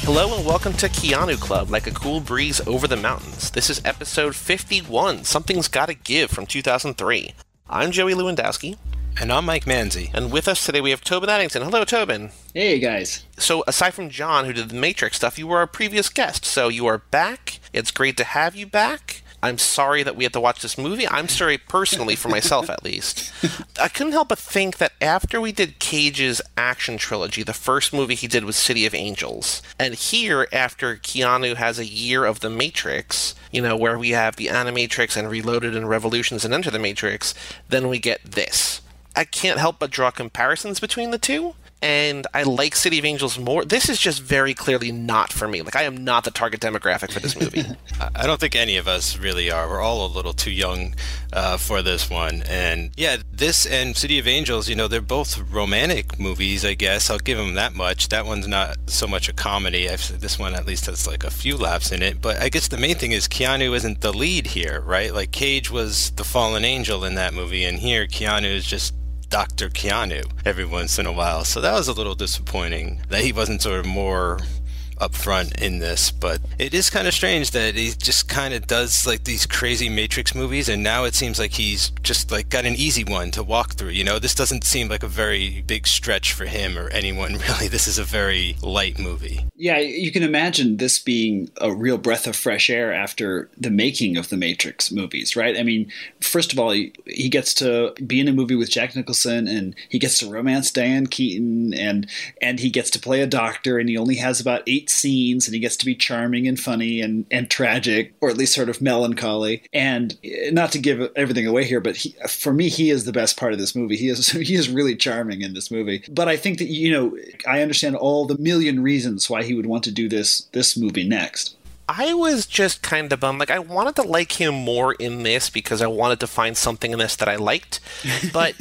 Hello and welcome to Keanu Club, like a cool breeze over the mountains. This is episode 51, Something's Gotta Give from 2003. I'm Joey Lewandowski. And I'm Mike Manzi. And with us today we have Tobin Addington. Hello, Tobin. Hey, guys. So aside from John, who did the Matrix stuff, you were our previous guest, so you are back. It's great to have you back. I'm sorry that we had to watch this movie. I'm sorry personally, for myself at least. I couldn't help but think that after we did Cage's action trilogy, the first movie he did was City of Angels. And here, after Keanu has a year of The Matrix, you know, where we have the Animatrix and Reloaded and Revolutions and Enter the Matrix, then we get this. I can't help but draw comparisons between the two. And I like City of Angels more. This is just very clearly not for me. Like, I am not the target demographic for this movie. I don't think any of us really are. We're all a little too young for this one. And yeah, this and City of Angels, you know, they're both romantic movies, I guess. I'll give them that much. That one's not so much a comedy. This one at least has like a few laughs in it. But I guess the main thing is Keanu isn't the lead here, right? Like, Cage was the fallen angel in that movie. And here, Keanu is just Dr. Keanu every once in a while. So that was a little disappointing that he wasn't sort of more upfront in this, but it is kind of strange that he just kind of does like these crazy Matrix movies, and now it seems like he's just like got an easy one to walk through. You know, this doesn't seem like a very big stretch for him or anyone really. This is a very light movie. Yeah, you can imagine this being a real breath of fresh air after the making of the Matrix movies, right? I mean, first of all, he gets to be in a movie with Jack Nicholson, and he gets to romance Diane Keaton, and he gets to play a doctor, and he only has about 8 scenes, and he gets to be charming and funny and tragic, or at least sort of melancholy. And not to give everything away here, but for me, he is the best part of this movie. He is really charming in this movie. But I think that, you know, I understand all the million reasons why he would want to do this movie next. I was just kind of bummed. Like, I wanted to like him more in this because I wanted to find something in this that I liked. But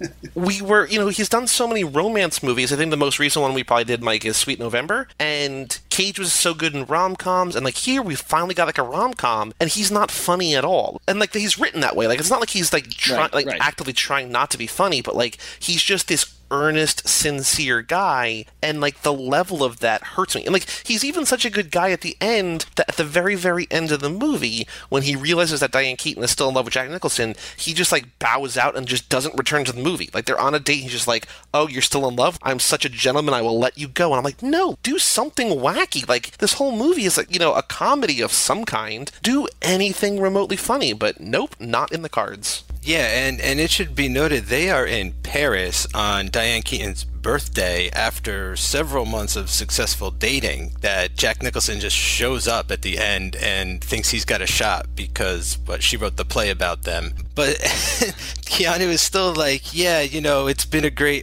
he's done so many romance movies. I think the most recent one we probably did, Mike, is Sweet November. And Cage was so good in rom-coms. And, like, here we finally got, like, a rom-com. And he's not funny at all. And, like, he's written that way. Like, it's not like he's, like, actively trying not to be funny. But, like, he's just this earnest, sincere guy, and like the level of that hurts me. And like, he's even such a good guy at the end that at the very, very end of the movie, when he realizes that Diane Keaton is still in love with Jack Nicholson, he just like bows out and just doesn't return to the movie. Like, they're on a date, he's just like, "Oh, you're still in love? I'm such a gentleman, I will let you go." And I'm like, no, do something wacky. Like, this whole movie is like, you know, a comedy of some kind. Do anything remotely funny. But nope, not in the cards. Yeah, and it should be noted they are in Paris on Diane Keaton's birthday after several months of successful dating, that Jack Nicholson just shows up at the end and thinks he's got a shot because she wrote the play about them. But Keanu is still like, yeah, you know, it's been a great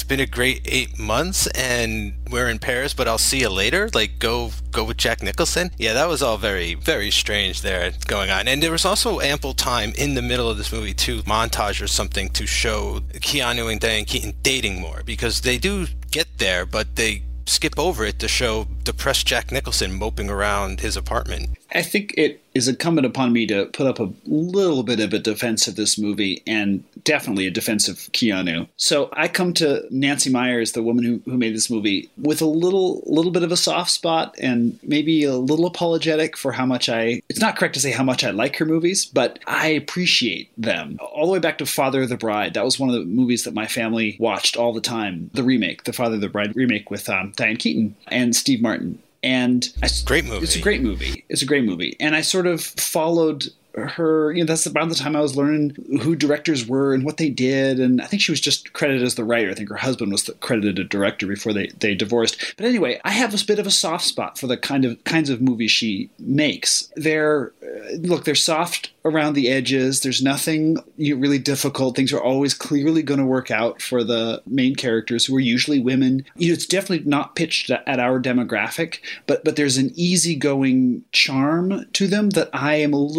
8 months and we're in Paris, but I'll see you later. Like, go with Jack Nicholson. Yeah, that was all very, very strange there going on. And there was also ample time in the middle of this movie to montage or something to show Keanu and Diane Keaton dating more, because they do get there, but they skip over it to show depressed Jack Nicholson moping around his apartment. I think it is incumbent upon me to put up a little bit of a defense of this movie, and definitely a defense of Keanu. So I come to Nancy Meyers, the woman who made this movie, with a little bit of a soft spot, and maybe a little apologetic for how much it's not correct to say how much I like her movies, but I appreciate them. All the way back to Father of the Bride. That was one of the movies that my family watched all the time. The Father of the Bride remake with Diane Keaton and Steve Martin. And great movie. It's a great movie. It's a great movie. And I sort of followed her, you know, that's about the time I was learning who directors were and what they did. And I think she was just credited as the writer. I think her husband was credited a director before they divorced. But anyway, I have a bit of a soft spot for the kinds of movies she makes. They're soft around the edges. There's nothing really difficult. Things are always clearly going to work out for the main characters, who are usually women. You know, it's definitely not pitched at our demographic, but there's an easygoing charm to them that I am a little bit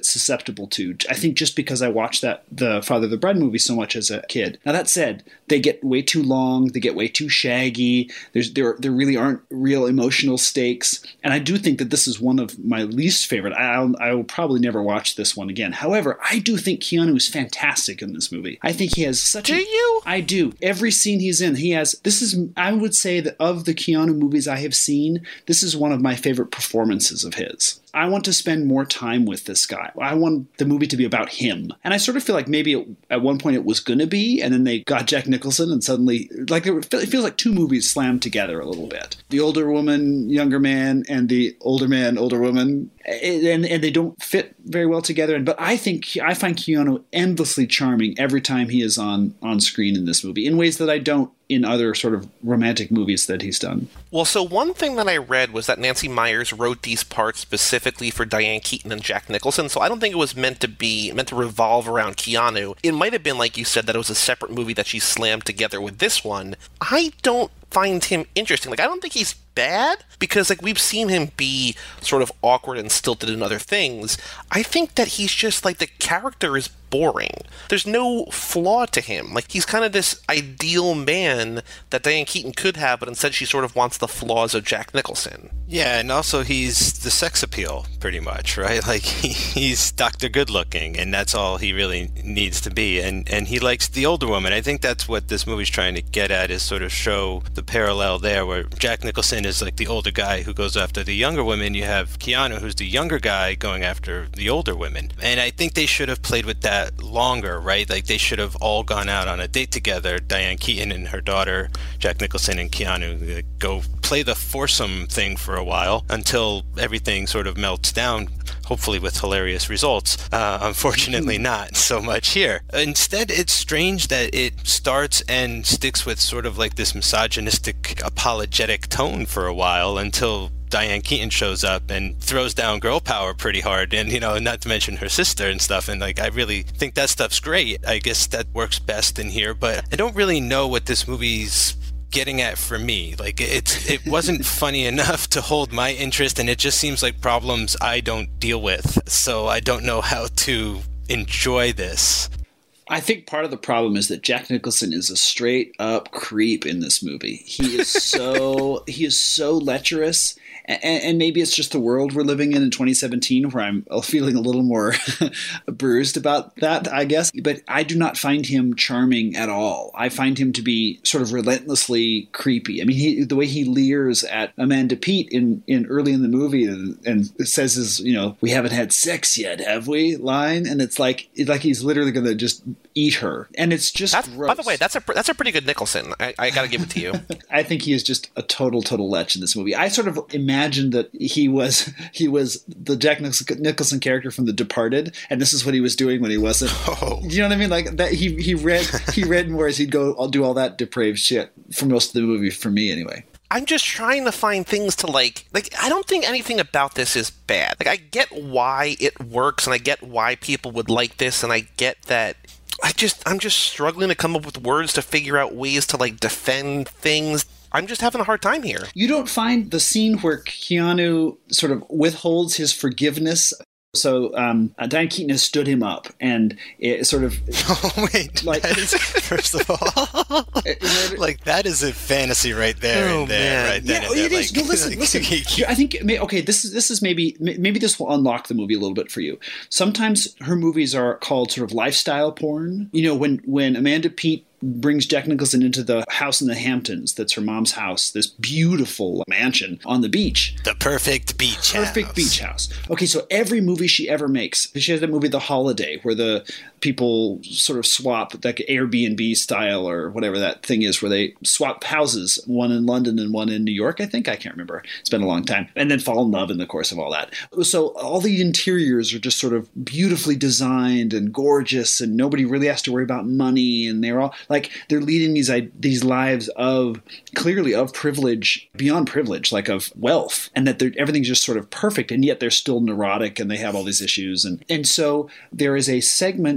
susceptible to. I think just because I watched the Father of the Bride movie so much as a kid. Now that said, they get way too long, they get way too shaggy. There really aren't real emotional stakes, and I do think that this is one of my least favorite. I will probably never watch this one again. However, I do think Keanu is fantastic in this movie. I think he has such. Do you? I do. Every scene he's in, he has. This is. I would say that of the Keanu movies I have seen, this is one of my favorite performances of his. I want to spend more time with this guy. I want the movie to be about him. And I sort of feel like maybe at one point it was going to be, and then they got Jack Nicholson, and suddenly, like, it feels like two movies slammed together a little bit. The older woman, younger man, and the older man, older woman. And they don't fit very well together. But I find Keanu endlessly charming every time he is on screen in this movie, in ways that I don't in other sort of romantic movies that he's done. Well, so one thing that I read was that Nancy Meyers wrote these parts specifically for Diane Keaton and Jack Nicholson, so I don't think it was meant to revolve around Keanu. It might have been, like you said, that it was a separate movie that she slammed together with this one. I don't find him interesting. Like, I don't think he's bad, because, like, we've seen him be sort of awkward and stilted in other things. I think that he's just, like, the character is boring. There's no flaw to him. Like, he's kind of this ideal man that Diane Keaton could have, but instead she sort of wants the flaws of Jack Nicholson. Yeah, and also he's the sex appeal, pretty much, right? Like, he's Dr. Good-looking, and that's all he really needs to be. And he likes the older woman. I think that's what this movie's trying to get at, is sort of show the parallel there, where Jack Nicholson is like the older guy who goes after the younger women. You have Keanu, who's the younger guy going after the older women. And I think they should have played with that longer, right? Like, they should have all gone out on a date together, Diane Keaton and her daughter, Jack Nicholson and Keanu, go play the foursome thing for a while until everything sort of melts down, hopefully with hilarious results. Unfortunately, not so much here. Instead, it's strange that it starts and sticks with sort of like this misogynistic, apologetic tone for a while until Diane Keaton shows up and throws down girl power pretty hard, and, you know, not to mention her sister and stuff. And, like, I really think that stuff's great. I guess that works best in here, but I don't really know what this movie's getting at for me. Like, it wasn't funny enough to hold my interest, and it just seems like problems I don't deal with. So I don't know how to enjoy this. I think part of the problem is that Jack Nicholson is a straight up creep in this movie. He is so lecherous. And maybe it's just the world we're living in 2017, where I'm feeling a little more bruised about that, I guess. But I do not find him charming at all. I find him to be sort of relentlessly creepy. I mean, the way he leers at Amanda Peet in early in the movie and says his, you know, "We haven't had sex yet, have we?" line, and it's like he's literally going to just eat her, and it's just gross. By the way, that's a pretty good Nicholson. I got to give it to you. I think he is just a total lech in this movie. I sort of imagined that he was the Jack Nicholson character from The Departed, and this is what he was doing when he wasn't. Oh. You know what I mean? Like that he read more as he'd go do all that depraved shit for most of the movie, for me anyway. I'm just trying to find things to like I don't think anything about this is bad. Like, I get why it works, and I get why people would like this, and I get that. I'm just struggling to come up with words to figure out ways to, like, defend things. I'm just having a hard time here. You don't find the scene where Keanu sort of withholds his forgiveness? So Diane Keaton has stood him up, and it sort of. Oh wait! Like, first of all, like, that is a fantasy right there. Oh, man. Right then. Yeah, it is. No, listen. I think this is maybe this will unlock the movie a little bit for you. Sometimes her movies are called sort of lifestyle porn. You know, when Amanda Peet brings Jack Nicholson into the house in the Hamptons. That's her mom's house. This beautiful mansion on the beach. The perfect beach house. Okay, so every movie she ever makes, she has that movie The Holiday, where the people sort of swap, like Airbnb style or whatever that thing is, where they swap houses, one in London and one in New York, I think. I can't remember. It's been a long time. And then fall in love in the course of all that. So all the interiors are just sort of beautifully designed and gorgeous, and nobody really has to worry about money, and they're all like, they're leading these lives of clearly of privilege, beyond privilege, like of wealth, and that everything's just sort of perfect, and yet they're still neurotic and they have all these issues. And so there is a segment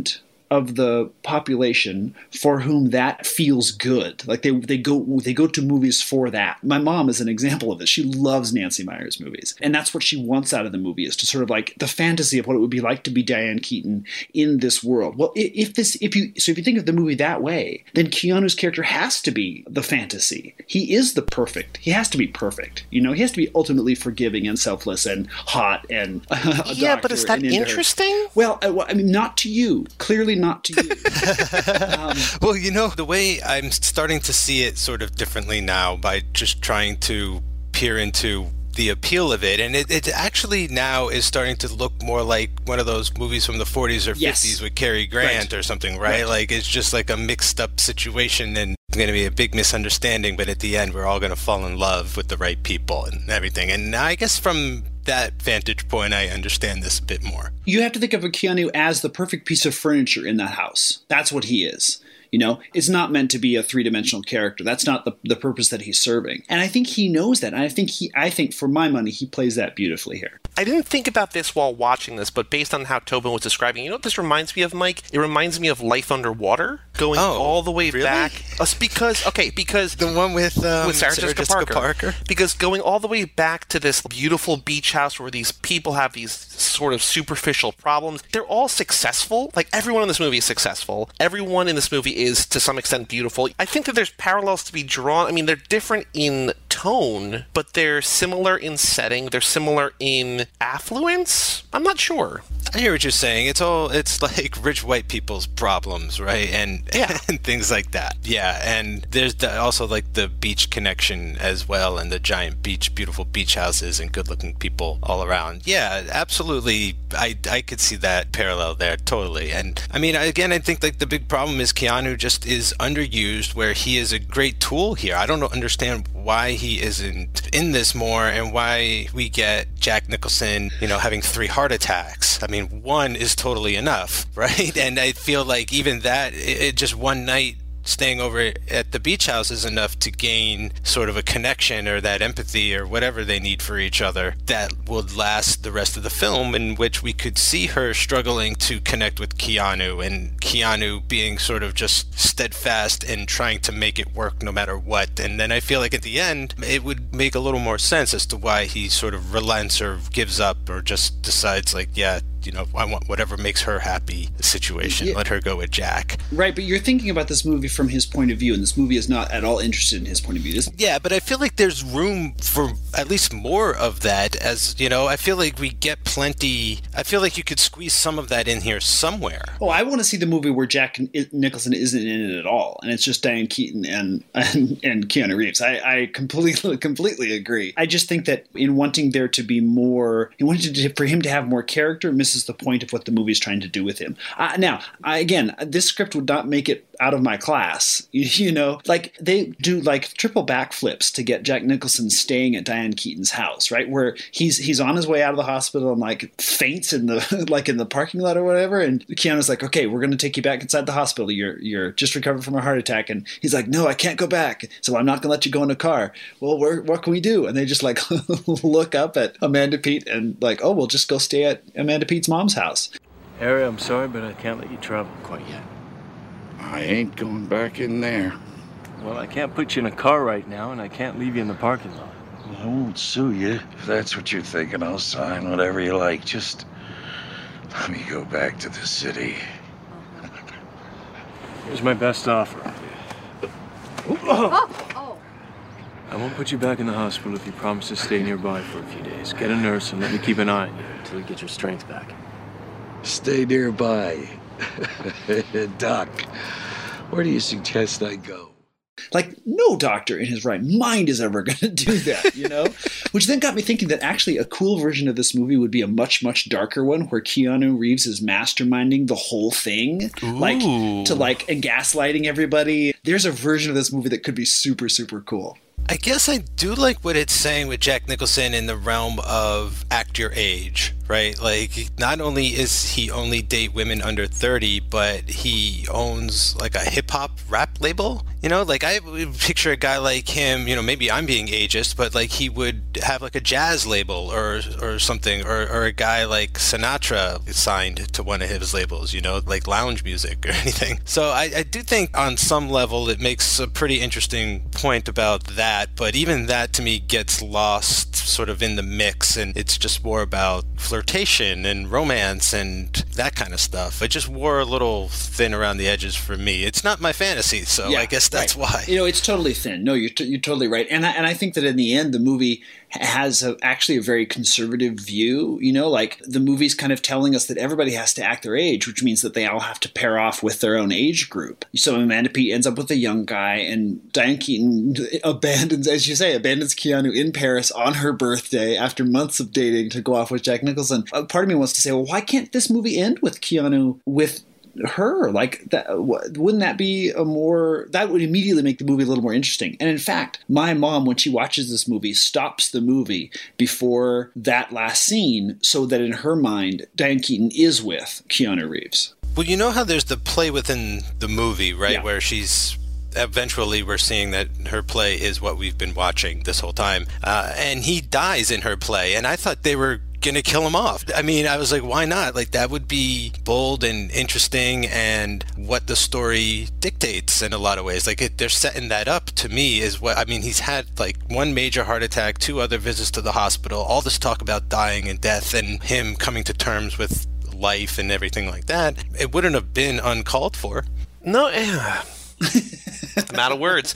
of the population for whom that feels good. Like they go to movies for that. My mom is an example of this. She loves Nancy Meyers movies, and that's what she wants out of the movie, is to sort of like the fantasy of what it would be like to be Diane Keaton in this world. Well, if you think of the movie that way, then Keanu's character has to be the fantasy. He is the perfect. He has to be perfect. You know, he has to be ultimately forgiving and selfless and hot and yeah. But is that interesting? Well, I mean, not to you. Clearly, not to you. Well, you know, the way I'm starting to see it sort of differently now by just trying to peer into the appeal of it, and it actually now is starting to look more like one of those movies from the 40s or 50s with Cary Grant or something, right? Like it's just like a mixed up situation, and it's going to be a big misunderstanding, but at the end we're all going to fall in love with the right people and everything. And I guess from that vantage point, I understand this a bit more. You have to think of a Keanu as the perfect piece of furniture in that house. That's what he is. You know, it's not meant to be a three-dimensional character. That's not the purpose that he's serving. And I think he knows that. And I think for my money, he plays that beautifully here. I didn't think about this while watching this, but based on how Tobin was describing, you know what this reminds me of, Mike? It reminds me of Life Underwater, going all the way back. Because the one with Sarah Jessica Parker. Because going all the way back to this beautiful beach house where these people have these sort of superficial problems. They're all successful. Like, everyone in this movie is successful. Everyone in this movie is, to some extent, beautiful. I think that there's parallels to be drawn. I mean, they're different in tone, but they're similar in setting. They're similar in affluence. I'm not sure. I hear what you're saying. It's like rich white people's problems, right? And and things like that. Yeah, and there's also like the beach connection as well, and the giant beach, beautiful beach houses and good-looking people all around. Yeah, absolutely. I could see that parallel there totally. And I mean, again, I think like the big problem is Keanu just is underused, where he is a great tool here. I don't understand why he isn't in this more, and why we get Jack Nicholson, having 3 heart attacks. I mean, 1 is totally enough, right? And I feel like even that, it just one night staying over at the beach house is enough to gain sort of a connection or that empathy or whatever they need for each other that would last the rest of the film, in which we could see her struggling to connect with Keanu, and Keanu being sort of just steadfast and trying to make it work no matter what. And then I feel like at the end it would make a little more sense as to why he sort of relents or gives up or just decides like, I want whatever makes her happy situation. Yeah. Let her go with Jack. Right, but you're thinking about this movie from his point of view, and this movie is not at all interested in his point of view. Yeah, but I feel like there's room for at least more of that, as, I feel like we get plenty. I feel like you could squeeze some of that in here somewhere. Oh, I want to see the movie where Jack Nicholson isn't in it at all, and it's just Diane Keaton and Keanu Reeves. I completely agree. I just think that in wanting there to be more, for him to have more character, is the point of what the movie is trying to do with him. Again, this script would not make it out of my class. Like they do like triple backflips to get Jack Nicholson staying at Diane Keaton's house, right? Where he's on his way out of the hospital and like faints in the parking lot or whatever. And Keanu's like, okay, we're going to take you back inside the hospital. You're just recovered from a heart attack. And he's like, no, I can't go back. So I'm not going to let you go in a car. Well, what can we do? And they just like look up at Amanda Peet and like, oh, we'll just go stay at Amanda Peet's mom's house. Harry, I'm sorry, but I can't let you travel quite yet. I ain't going back in there. Well, I can't put you in a car right now, and I can't leave you in the parking lot. Well, I won't sue you. If that's what you're thinking, I'll sign whatever you like. Just let me go back to the city. Here's my best offer. I won't put you back in the hospital if you promise to stay nearby for a few days. Get a nurse and let me keep an eye on you until you get your strength back. Stay nearby. Doc, where do you suggest I go? Like, no doctor in his right mind is ever going to do that, Which then got me thinking that actually a cool version of this movie would be a much, much darker one where Keanu Reeves is masterminding the whole thing. Ooh. And gaslighting everybody. There's a version of this movie that could be super, super cool. I guess I do like what it's saying with Jack Nicholson in the realm of act your age, right? Like, not only is he only date women under 30, but he owns like a hip-hop rap label. You know, like I would picture a guy like him, you know, maybe I'm being ageist, but like he would have like a jazz label or something, or a guy like Sinatra signed to one of his labels, you know, like lounge music or anything. So I do think on some level it makes a pretty interesting point about that, but even that to me gets lost sort of in the mix, and it's just more about flirtation and romance and that kind of stuff. It just wore a little thin around the edges for me. It's not my fantasy, so I guess that's why. You know, it's totally thin. No, you're totally right. And I think that in the end, the movie has actually a very conservative view. You know, like the movie's kind of telling us that everybody has to act their age, which means that they all have to pair off with their own age group. So Amanda Peet ends up with a young guy, and Diane Keaton abandons Keanu in Paris on her birthday after months of dating to go off with Jack Nicholson. Part of me wants to say, well, why can't this movie end with Keanu with her? Like, that, wouldn't that be that would immediately make the movie a little more interesting. And in fact, my mom, when she watches this movie, stops the movie before that last scene so that in her mind, Diane Keaton is with Keanu Reeves. Well, you know how there's the play within the movie, right? Yeah. Where eventually we're seeing that her play is what we've been watching this whole time. And he dies in her play. And I thought they were going to kill him off. I mean, I was like, why not? Like, that would be bold and interesting and what the story dictates in a lot of ways. Like, they're setting that up to me is what, I mean, he's had like one major heart attack, 2 other visits to the hospital, all this talk about dying and death and him coming to terms with life and everything like that. It wouldn't have been uncalled for. No, I'm out of words.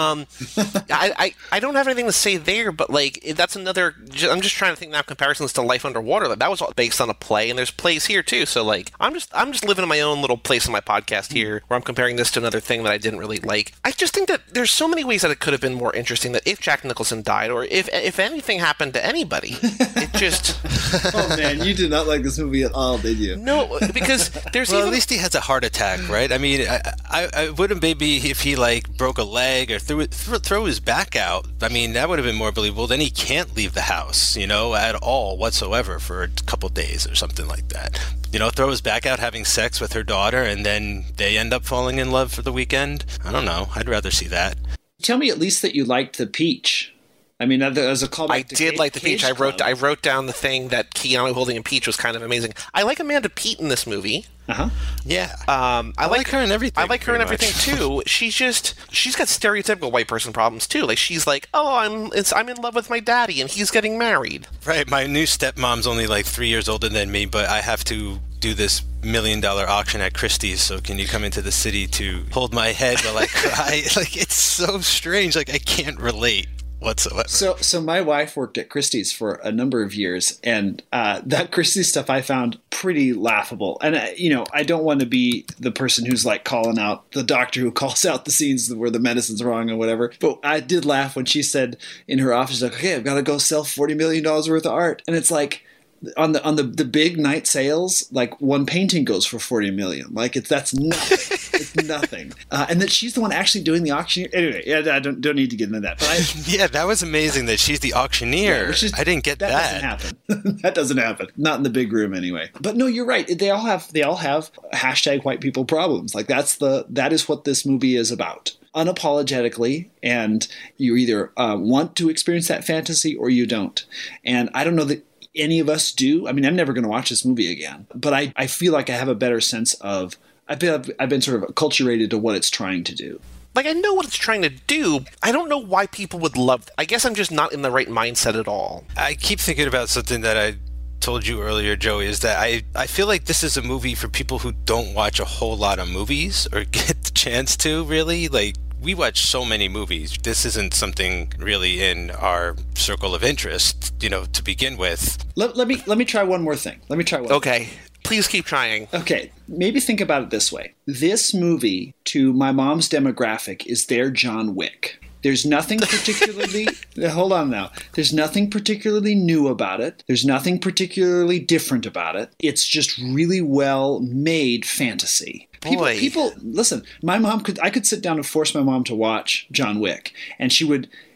I don't have anything to say there, but like that's another. I'm just trying to think now comparisons to Life Underwater. That was all based on a play, and there's plays here too. So like I'm just living in my own little place in my podcast here, where I'm comparing this to another thing that I didn't really like. I just think that there's so many ways that it could have been more interesting. That if Jack Nicholson died, or if anything happened to anybody, it just. Oh man, you did not like this movie at all, did you? No, because there's at least he has a heart attack, right? I mean, I wouldn't maybe if he like broke a leg or throw his back out. I mean, that would have been more believable. Then he can't leave the house, you know, at all whatsoever for a couple days or something like that. You know, throw his back out having sex with her daughter, and then they end up falling in love for the weekend. I don't know. I'd rather see that. Tell me at least that you liked the peach. I mean, as a callback, I did like the peach. I wrote down the thing that Keanu holding a peach was kind of amazing. I like Amanda Peet in this movie. Uh-huh. Yeah. I like her in everything. I like her in everything too. She's got stereotypical white person problems too. Like she's like, oh, I'm in love with my daddy and he's getting married. Right. My new stepmom's only like 3 years older than me, but I have to do this $1 million auction at Christie's. So can you come into the city to hold my head while I cry? Like it's so strange. Like I can't relate whatsoever. So my wife worked at Christie's for a number of years, and that Christie's stuff I found pretty laughable. And I don't want to be the person who's like calling out the doctor who calls out the scenes where the medicine's wrong or whatever. But I did laugh when she said in her office, like, "Okay, I've got to go sell $40 million worth of art," and it's like. On the big night sales, like one painting goes for $40 million. Like that's nothing. It's nothing. And that she's the one actually doing the auction. Anyway, yeah, I don't need to get into that. But yeah, that was amazing that she's the auctioneer. Yeah, I didn't get that. That doesn't happen. That doesn't happen. Not in the big room anyway. But no, you're right. They all have hashtag white people problems. Like that is what this movie is about. Unapologetically, and you either want to experience that fantasy or you don't. And I don't know that any of us do. I mean, I'm never going to watch this movie again, but I feel like I have a better sense of I've been sort of acculturated to what it's trying to do. Like, I know what it's trying to do. I don't know why people would love it. I guess I'm just not in the right mindset at all. I keep thinking about something that I told you earlier, Joey, is that I feel like this is a movie for people who don't watch a whole lot of movies or get the chance to, really. Like, we watch so many movies. This isn't something really in our circle of interest, to begin with. Let me try one more thing. Okay. Please keep trying. Okay. Maybe think about it this way. This movie, to my mom's demographic, is their John Wick. There's nothing particularly... Hold on now. There's nothing particularly new about it. There's nothing particularly different about it. It's just really well-made fantasy. People listen, I could sit down and force my mom to watch John Wick, and she would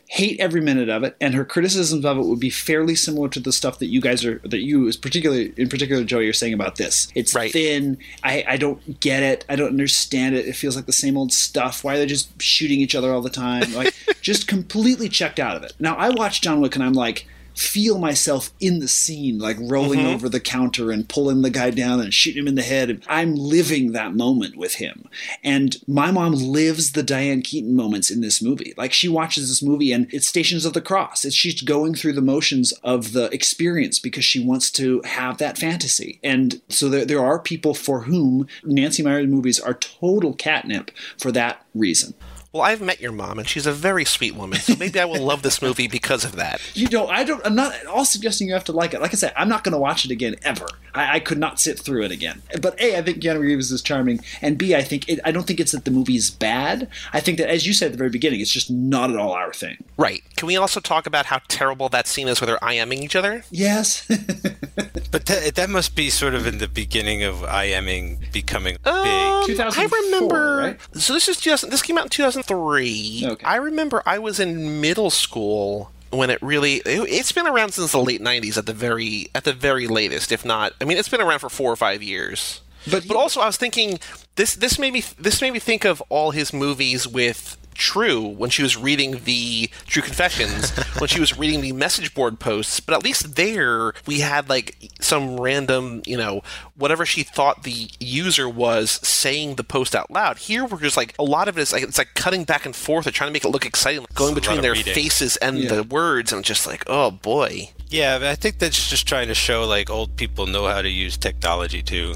hate every minute of it, and her criticisms of it would be fairly similar to the stuff that you guys are, that you is particularly, in particular, Joey, you're saying about this. It's thin. I don't get it. I don't understand it. It feels like the same old stuff. Why are they just shooting each other all the time? Like, just completely checked out of it. Now, I watch John Wick and I'm like, feel myself in the scene, like rolling over the counter and pulling the guy down and shooting him in the head. And I'm living that moment with him. And my mom lives the Diane Keaton moments in this movie. Like, she watches this movie and it's Stations of the Cross. She's going through the motions of the experience because she wants to have that fantasy. And so there are people for whom Nancy Meyers movies are total catnip for that reason. Well, I've met your mom, and she's a very sweet woman, so maybe I will love this movie because of that. I'm not at all suggesting you have to like it. Like I said, I'm not going to watch it again, ever. I could not sit through it again. But A, I think Keanu Reeves is charming, and B, I don't think it's that the movie is bad. I think that, as you said at the very beginning, it's just not at all our thing. Right. Can we also talk about how terrible that scene is where they're IMing each other? Yes. But that must be sort of in the beginning of IMing becoming big. 2004, I remember. Right? So this came out in 2003. Okay. I remember I was in middle school when it's been around since the late 90s at the very latest, if not. I mean, it's been around for 4 or 5 years. But also I was thinking this made me think of all his movies with True when she was reading the True Confessions, when she was reading the message board posts, but at least there we had like some random, whatever she thought the user was saying the post out loud. Here we're just like, a lot of it is like, it's like cutting back and forth and trying to make it look exciting, going between their faces and the words, and just like, oh boy. Yeah, but I think that's just trying to show like old people know how to use technology too.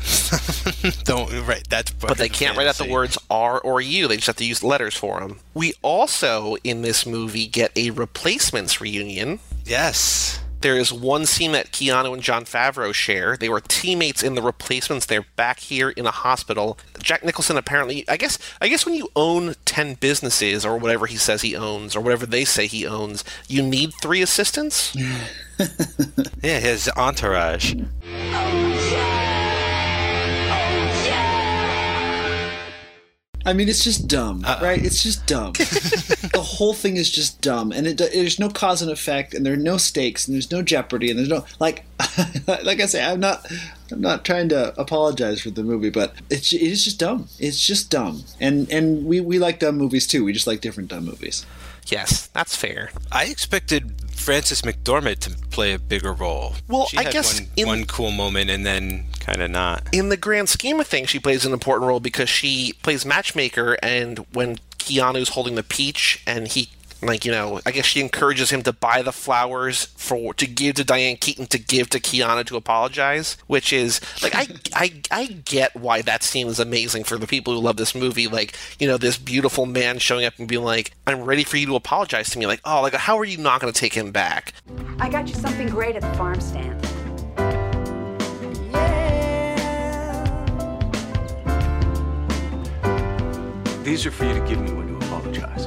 But they can't write out the words R or U. They just have to use letters for them. We also, in this movie, get a Replacements reunion. Yes. There is one scene that Keanu and Jon Favreau share. They were teammates in The Replacements. They're back here in a hospital. Jack Nicholson apparently, I guess when you own 10 businesses or whatever he says he owns or whatever they say he owns, you need 3 assistants. Yeah, his entourage. I mean, it's just dumb, right? It's just dumb. The whole thing is just dumb, and there's no cause and effect, and there are no stakes, and there's no jeopardy, and there's no like I say, I'm not trying to apologize for the movie, but it is just dumb. It's just dumb, and we like dumb movies too. We just like different dumb movies. Yes, that's fair. I expected Frances McDormand to play a bigger role. Well, she had one cool moment and then kind of not. In the grand scheme of things, she plays an important role because she plays matchmaker, and when Keanu's holding the peach and he, I guess she encourages him to buy the flowers to give to Diane Keaton to give to Keanu to apologize, which is like I get why that scene is amazing for the people who love this movie. Like, this beautiful man showing up and being like, "I'm ready for you to apologize to me." Like, oh, like how are you not going to take him back? I got you something great at the farm stand. These are for you to give me when you apologize.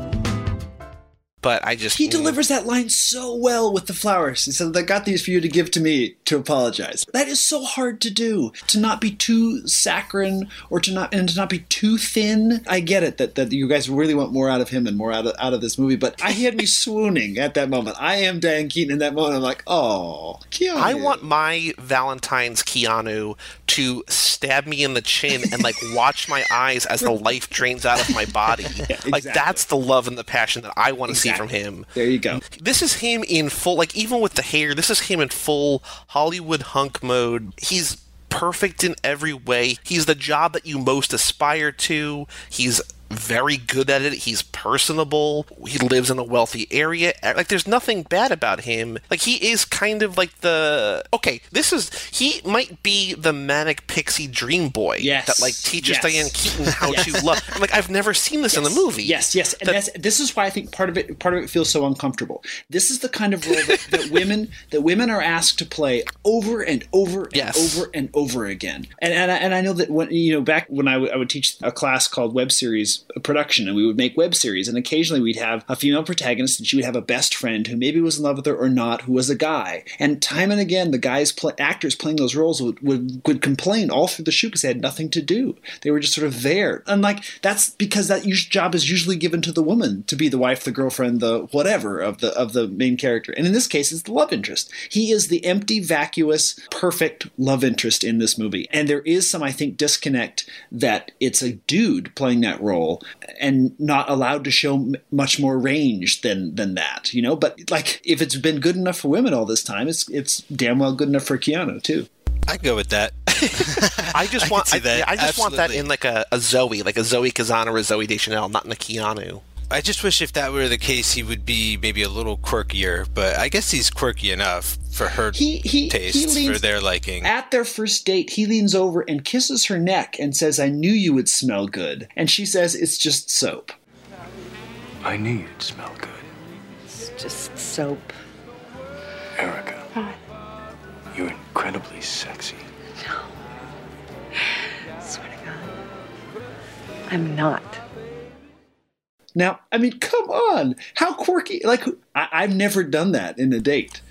But he delivers that line so well with the flowers. He said, "I got these for you to give to me to apologize." That is so hard to do. To not be too saccharine or to not be too thin. I get it that you guys really want more out of him and more out of this movie, but he had me swooning at that moment. I am Diane Keaton in that moment. I'm like, oh, Keanu. I want my Valentine's Keanu to stab me in the chin and watch my eyes as the life drains out of my body. Yeah, exactly. Like, that's the love and the passion that I want to see from him. There you go. This is him in full, even with the hair, this is him in full Hollywood hunk mode. He's perfect in every way. He's the job that you most aspire to. He's very good at it. He's personable. He lives in a wealthy area. Like, there's nothing bad about him. Like, he is kind of like he might be the manic pixie dream boy that teaches Diane Keaton how to love. I'm like, I've never seen this in the movie. Yes. And this is why I think part of it feels so uncomfortable. This is the kind of role that women are asked to play over and over and over and over again. And I know that back when I would teach a class called Web Series production, and we would make web series, and occasionally we'd have a female protagonist, and she would have a best friend who maybe was in love with her or not, who was a guy. And time and again, the actors playing those roles would complain all through the shoot because they had nothing to do. They were just sort of there. And that's because that job is usually given to the woman to be the wife, the girlfriend, the whatever of the main character. And in this case, it's the love interest. He is the empty, vacuous, perfect love interest in this movie. And there is some, I think, disconnect that it's a dude playing that role and not allowed to show much more range than that, you know? But if it's been good enough for women all this time, it's damn well good enough for Keanu too. I'd go with that. I just want that in like a Zoe Kazan or a Zoe Deschanel, not in a Keanu. I just wish if that were the case, he would be maybe a little quirkier, but I guess he's quirky enough for her tastes, for their liking. At their first date, he leans over and kisses her neck and says, "I knew you would smell good." And she says, "It's just soap." I knew you'd smell good. It's just soap. Erica. What? You're incredibly sexy. No. Swear to God. I'm not. Now, I mean, come on. How quirky. I've never done that in a date.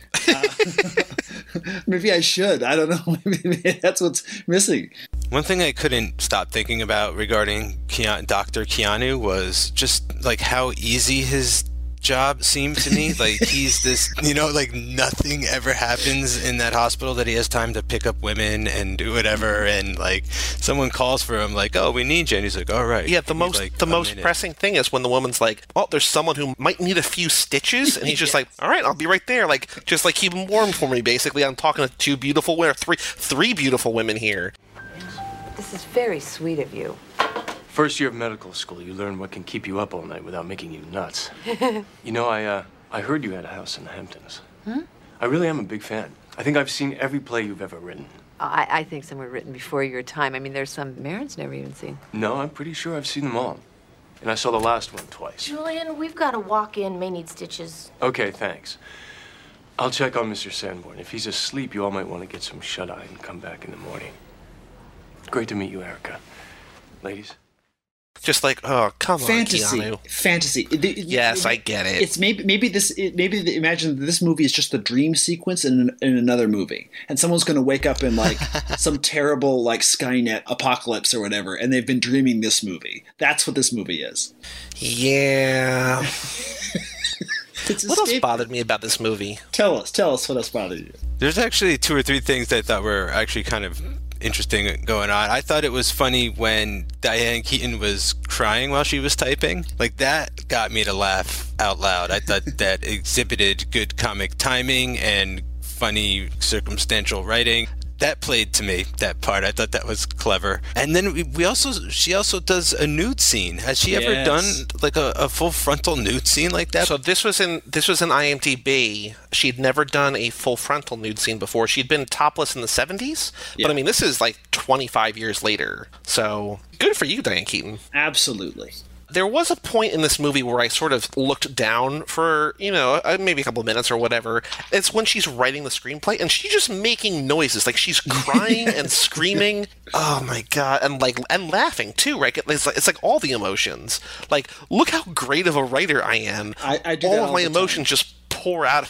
Maybe I should. I don't know. Maybe that's what's missing. One thing I couldn't stop thinking about regarding Dr. Keanu was just how easy his job seemed to me. He's this, nothing ever happens in that hospital that he has time to pick up women and do whatever, and someone calls for him oh, we need you, and he's like, all right. Yeah, the most pressing thing is when the woman's like, oh, there's someone who might need a few stitches, and he's just like, all right, I'll be right there, just keep them warm for me. Basically, I'm talking to two beautiful women, three beautiful women here. This is very sweet of you. First year of medical school, you learn what can keep you up all night without making you nuts. I heard you had a house in the Hamptons. Hmm? I really am a big fan. I think I've seen every play you've ever written. I think some were written before your time. I mean, there's some Marin's never even seen. No, I'm pretty sure I've seen them all. And I saw the last one twice. Julian, we've got a walk-in, may need stitches. Okay, thanks. I'll check on Mr. Sanborn. If he's asleep, you all might want to get some shut-eye and come back in the morning. Great to meet you, Erica. Ladies? Just oh, come fantasy. on, Keanu. Fantasy. Yes, I get it. It's imagine this movie is just the dream sequence in another movie, and someone's going to wake up in some terrible Skynet apocalypse or whatever, and they've been dreaming this movie. That's what this movie is. Yeah. What else bothered me about this movie? Tell us what else bothered you. There's actually 2 or 3 things that I thought were actually kind of interesting going on. I thought it was funny when Diane Keaton was crying while she was typing. That got me to laugh out loud. I thought that exhibited good comic timing and funny circumstantial writing. That played to me, that part. I thought that was clever. And then she also does a nude scene. Has she ever done a full frontal nude scene like that? So this was in IMDb. She'd never done a full frontal nude scene before. She'd been topless in the 70s. Yeah. But I mean, this is 25 years later. So good for you, Diane Keaton. Absolutely. There was a point in this movie where I sort of looked down for, maybe a couple of minutes or whatever. It's when she's writing the screenplay, and she's just making noises. She's crying and screaming. Oh, my God. And laughing, too, right? It's all the emotions. Look how great of a writer I am. I do all that of my emotions just pour out.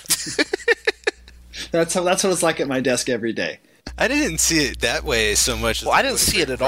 That's what it's like at my desk every day. I didn't see it that way so much. Well, I didn't see it at all.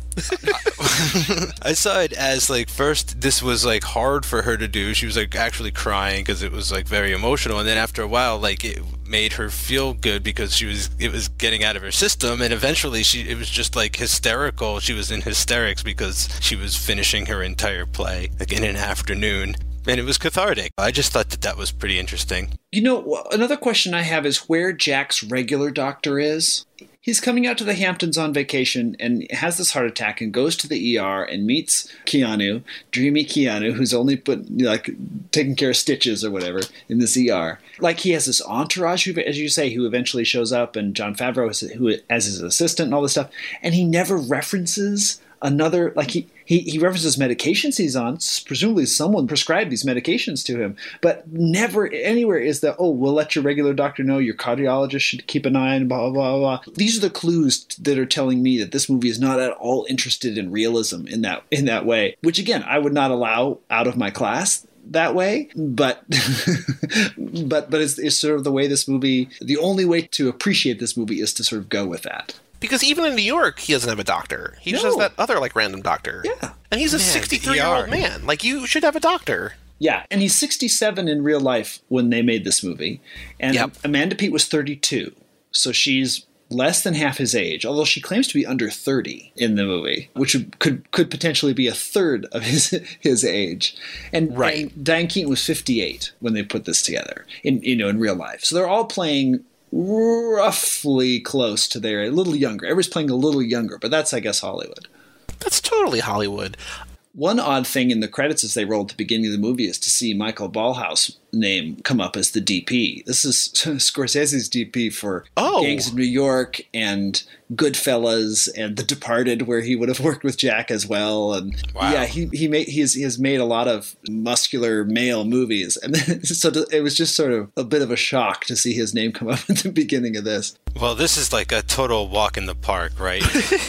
I saw it as first this was hard for her to do. She was actually crying because it was very emotional, and then after a while it made her feel good because it was getting out of her system, and eventually it was just hysterical. She was in hysterics because she was finishing her entire play in an afternoon. And it was cathartic. I just thought that was pretty interesting. Another question I have is where Jack's regular doctor is. He's coming out to the Hamptons on vacation and has this heart attack and goes to the ER and meets Keanu, dreamy Keanu, who's only taking care of stitches or whatever in this ER. He has this entourage, as you say, who eventually shows up, and Jon Favreau who as his assistant and all this stuff, and he never references another, like he references medications he's on. Presumably someone prescribed these medications to him, but never anywhere is that, oh, we'll let your regular doctor know, your cardiologist should keep an eye on, blah, blah, blah. These are the clues that are telling me that this movie is not at all interested in realism in that way, which again, I would not allow out of my class that way, but it's sort of the way this movie, the only way to appreciate this movie is to sort of go with that. Because even in New York, he doesn't have a doctor. He just has that other, like, random doctor. Yeah. And he's a 63-year-old man. Like, you should have a doctor. Yeah, and he's 67 in real life when they made this movie. And Amanda Peet was 32, so she's less than half his age, although she claims to be under 30 in the movie, which could potentially be a third of his age. And Diane Keaton was 58 when they put this together in real life. So they're all playing roughly close to a little younger. Everybody's playing a little younger, but that's, I guess, Hollywood. That's totally Hollywood. One odd thing in the credits as they roll at the beginning of the movie is to see Michael Ballhaus' name come up as the DP. This is Scorsese's DP for Gangs of New York and Goodfellas and The Departed, where he would have worked with Jack as well. And yeah, he has made a lot of muscular male movies, and so it was just sort of a bit of a shock to see his name come up at the beginning of this. Well, this is like a total walk in the park, right?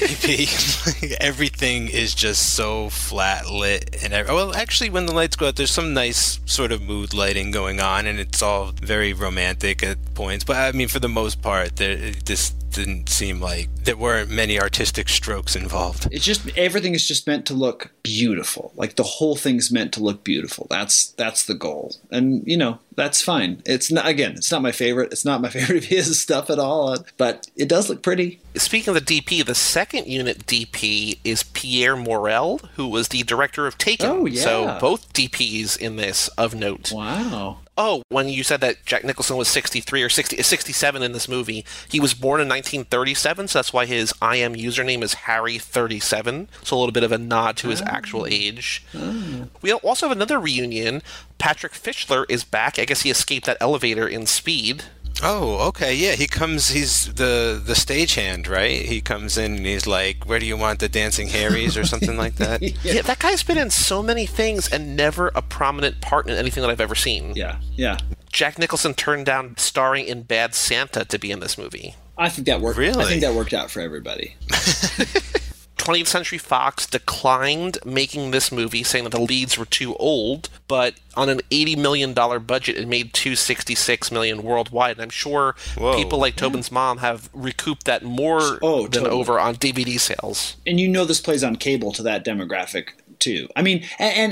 Everything is just so flat lit, and well, actually, when the lights go out, there's some nice sort of mood lighting going on, and it's all very romantic at points. But I mean, for the most part, this didn't seem like there weren't many artistic strokes involved. It's just everything is just meant to look beautiful. Like the whole thing's meant to look beautiful. That's the goal, and that's fine. It's not my favorite. It's not my favorite of his stuff at all, but it does look pretty. Speaking of the DP, the second unit DP is Pierre Morel, who was the director of Taken. Oh, yeah. So both DPs in this of note. Wow. Oh, when you said that Jack Nicholson was 63 or 67 in this movie, he was born in 1937, so that's why his IM username is Harry37, so a little bit of a nod to his actual age. We also have another reunion. Patrick Fischler is back. I guess he escaped that elevator in Speed. Oh, okay, yeah, he's the stagehand, right? He comes in and he's like, where do you want the dancing Harrys or something like that? Yeah, that guy's been in so many things and never a prominent part in anything that I've ever seen. Yeah. Jack Nicholson turned down starring in Bad Santa to be in this movie. I think that worked. Really? I think that worked out for everybody. 20th Century Fox declined making this movie, saying that the leads were too old, but on an $80 million budget, it made $266 million worldwide. And I'm sure people like Tobin's mom have recouped that more than over on DVD sales. And this plays on cable to that demographic too. I mean,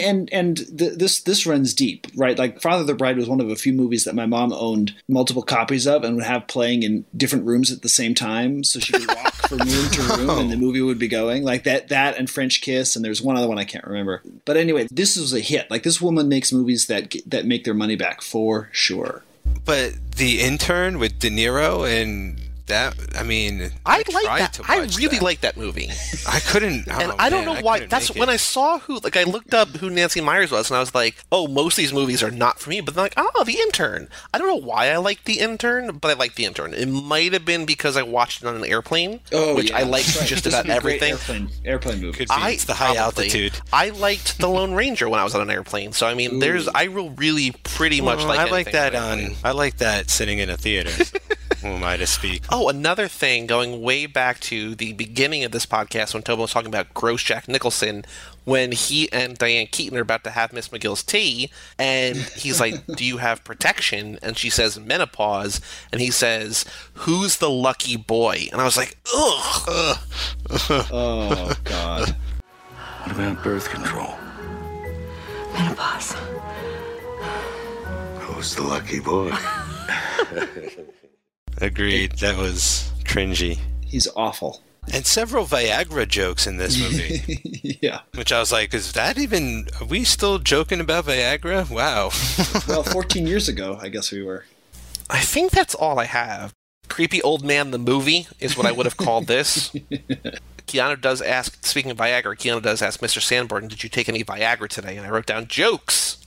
this runs deep, right? Like Father of the Bride was one of a few movies that my mom owned multiple copies of and would have playing in different rooms at the same time, so she could walk from room to room and the movie would be going like that and French Kiss, and there's one other one I can't remember. But anyway, this was a hit. Like this woman makes movies that make their money back for sure. But The Intern with De Niro and that, I mean, I like that. I really like that movie. I couldn't, I don't know why. That's when I saw I looked up who Nancy Meyers was, and I was like, oh, most of these movies are not for me. But then like, oh, The Intern. I don't know why I like The Intern, but I like The Intern. It might have been because I watched it on an airplane, which I liked just about everything. Airplane movie. It's the high altitude. I liked The Lone Ranger when I was on an airplane. So I mean, I will really pretty much like. I like that I like that sitting in a theater. Who am I to speak? Oh, another thing, going way back to the beginning of this podcast when Tobin was talking about gross Jack Nicholson, when he and Diane Keaton are about to have Miss McGill's tea, and he's like, do you have protection? And she says, menopause. And he says, who's the lucky boy? And I was like, ugh. Oh, God. What about birth control? Menopause. Who's the lucky boy? Agreed. That was cringy. He's awful. And several Viagra jokes in this movie. Yeah. Which I was like, are we still joking about Viagra? Wow. Well, 14 years ago, I guess we were. I think that's all I have. Creepy Old Man the Movie is what I would have called this. Keanu does ask, speaking of Viagra, Keanu does ask Mr. Sanborn, did you take any Viagra today? And I wrote down jokes.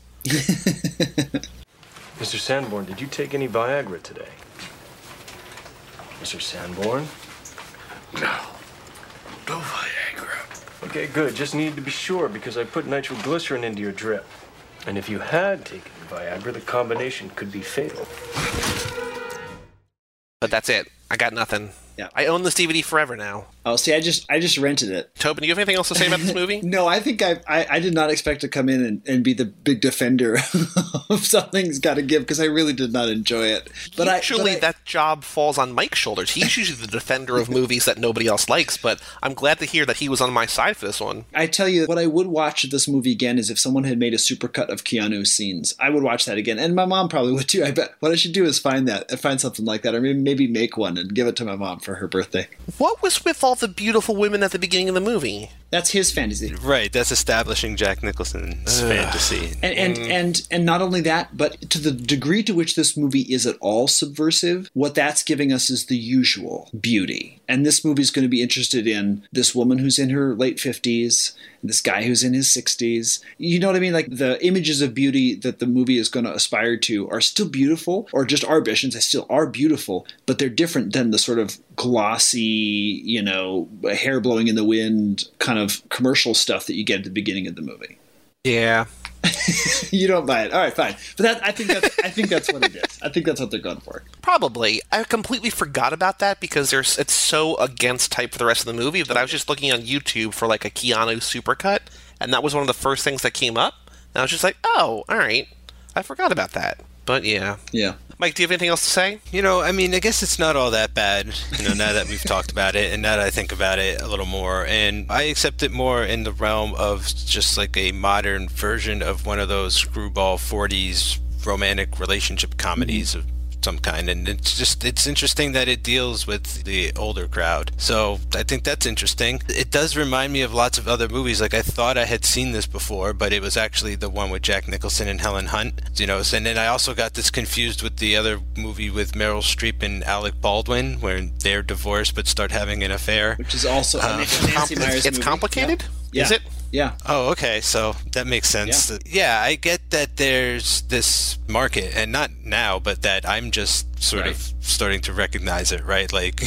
Mr. Sanborn, did you take any Viagra today? Mr. Sanborn? No. No Viagra. Okay, good. Just needed to be sure because I put nitroglycerin into your drip. And if you had taken Viagra, the combination could be fatal. But that's it. I got nothing. Yeah. I own this DVD forever now. Oh, see, I just rented it. Tobin, do you have anything else to say about this movie? No, I think I did not expect to come in and be the big defender of Something's Gotta Give, because I really did not enjoy it. But Usually that job falls on Mike's shoulders. He's usually the defender of movies that nobody else likes, but I'm glad to hear that he was on my side for this one. I tell you, what I would watch this movie again is if someone had made a supercut of Keanu's scenes. I would watch that again, and my mom probably would too. I bet what I should do is find something like that, or maybe make one and give it to my mom for her birthday. What was with all the beautiful women at the beginning of the movie? That's his fantasy. Right, that's establishing Jack Nicholson's fantasy. And not only that, but to the degree to which this movie is at all subversive, what that's giving us is the usual beauty. And this movie is going to be interested in this woman who's in her late 50s, this guy who's in his 60s. You know what I mean? Like, the images of beauty that the movie is going to aspire to are still beautiful, or just our ambitions, they still are beautiful, but they're different than the sort of glossy, hair blowing in the wind kind of commercial stuff that you get at the beginning of the movie. Yeah. You don't buy it. All right, fine. But I think that's what it is. I think that's what they're going for. Probably. I completely forgot about that because it's so against type for the rest of the movie that I was just looking on YouTube for like a Keanu supercut, and that was one of the first things that came up. And I was just like, oh, all right. I forgot about that. But yeah. Yeah. Mike, do you have anything else to say? I guess it's not all that bad, now that we've talked about it and now that I think about it a little more. And I accept it more in the realm of just like a modern version of one of those screwball 40s romantic relationship comedies of some kind. And it's interesting that it deals with the older crowd. So I think that's interesting. It does remind me of lots of other movies. Like, I thought I had seen this before, but it was actually the one with Jack Nicholson and Helen Hunt. And then I also got this confused with the other movie with Meryl Streep and Alec Baldwin, where they're divorced but start having an affair. Which is also a Nancy Meyers it's movie. complicated? Yeah. Is it? Yeah. Oh, okay. So that makes sense. Yeah, I get that there's this market, and not now, but that I'm just sort of starting to recognize it, right? Like,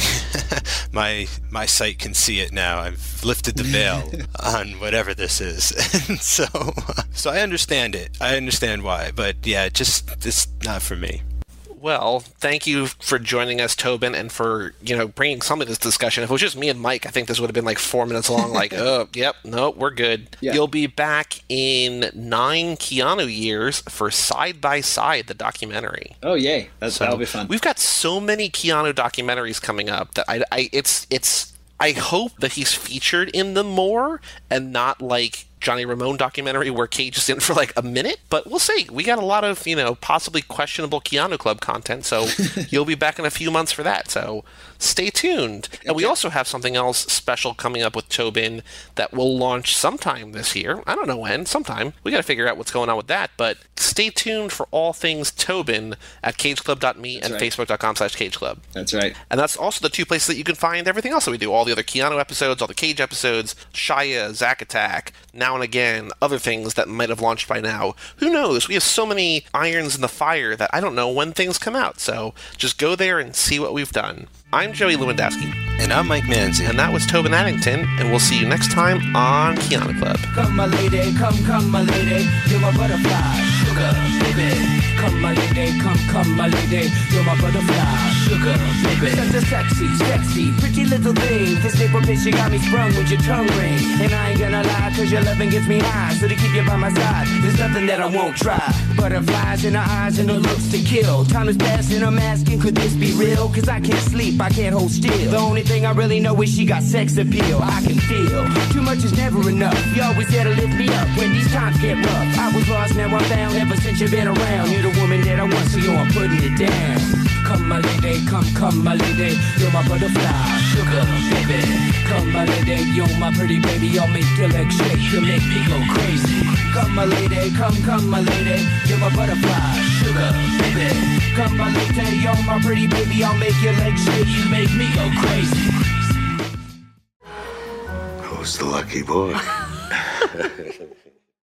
my sight can see it now. I've lifted the veil on whatever this is. And so I understand it. I understand why. But yeah, it's not for me. Well, thank you for joining us, Tobin, and for, bringing some of this discussion. If it was just me and Mike, I think this would have been like 4 minutes long, like, oh, yep, no, we're good. Yeah. You'll be back in 9 Keanu years for Side by Side, the documentary. Oh, yay. That'll be fun. We've got so many Keanu documentaries coming up that I hope that he's featured in them more and not like Johnny Ramone documentary where Cage is in for like a minute, but we'll see. We got a lot of, possibly questionable Keanu Club content, so you'll be back in a few months for that, so stay tuned. Okay. And we also have something else special coming up with Tobin that will launch sometime this year. I don't know when, sometime. We got to figure out what's going on with that, but stay tuned for all things Tobin at cageclub.me and facebook.com/cageclub. That's right. And that's also the 2 places that you can find everything else that we do. All the other Keanu episodes, all the Cage episodes, Shia, Zack Attack, Now and Again, other things that might have launched by now. Who knows? We have so many irons in the fire that I don't know when things come out. So just go there and see what we've done. I'm Joey Lewandowski. And I'm Mike Manzi. And that was Tobin Addington. And we'll see you next time on Keanu Club. Come, my lady, come, my lady. You're my butterfly, sugar, baby. Come, my lady, come, my lady. You're my butterfly, sugar, baby. Such a sexy, pretty little thing. This nipple bitch, you got me sprung with your tongue ring. And I ain't gonna lie, cause your loving gets me high. So to keep you by my side, there's nothing that I won't try. Butterflies in her eyes and her looks to kill. Time is passing, I'm asking, could this be real? Cause I can't sleep, I can't hold still. The only thing I really know is she got sex appeal. I can feel too much is never enough. You always there to lift me up when these times get rough. I was lost, now I'm found. Ever since you've been around, you're the woman that I want, so I'm putting it down. Come, my lady, come, my lady. You're my butterfly, sugar, baby. Come, my lady, you're my pretty baby. I'll make your legs shake, you make me go crazy. Come, my lady, come, my lady. You're my butterfly, sugar, baby. Come, my lady, you're my pretty baby. I'll make your legs shake, you make me go crazy. Who's the lucky boy?